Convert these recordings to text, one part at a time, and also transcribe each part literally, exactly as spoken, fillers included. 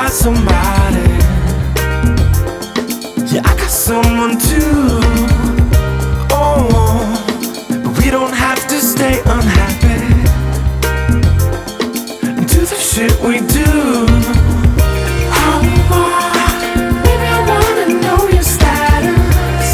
got somebody. Yeah, I got someone too. Oh, but we don't have to stay unhappy and do the shit we do. Oh, baby, I wanna know your status.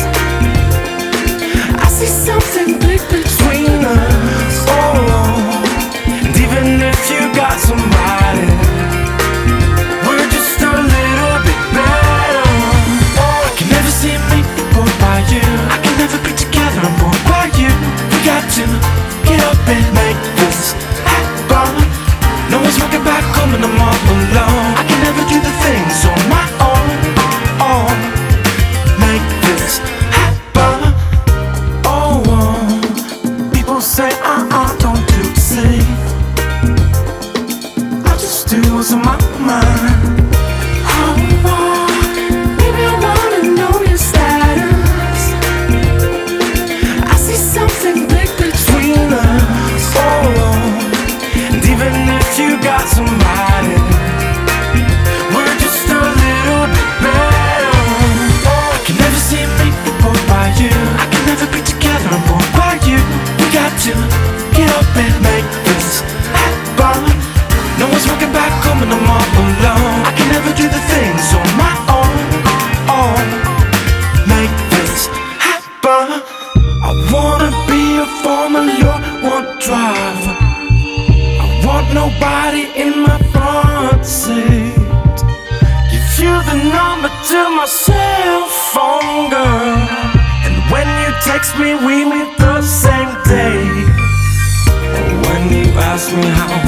I see something big between us. Oh, and even if you got somebody, we're just a little bit better. I can never see me bored by you. I can never be together and bored by you. We got to get up and make this happen. No one's walking back home and I'm all alone. I can never do the things on my own. Oh, make this happen. Oh, oh. People say uh-uh, don't do the same. I just do what's on my mind. Oh, oh, baby, I wanna know your status. I see something big between us. Oh, oh. And even if you got somebody, we're just a little bit better. I can never see me bored by you. I can never be together and bored by you. We got to get up and make this happen. No one's walking back home and I'm all alone. I can never do the things on my own. Oh, make this happen. I wanna be a Formula One driver. I want nobody in my front seat. Give you the number to my cell phone, girl. And when you text me, we meet the same day. And when you ask me how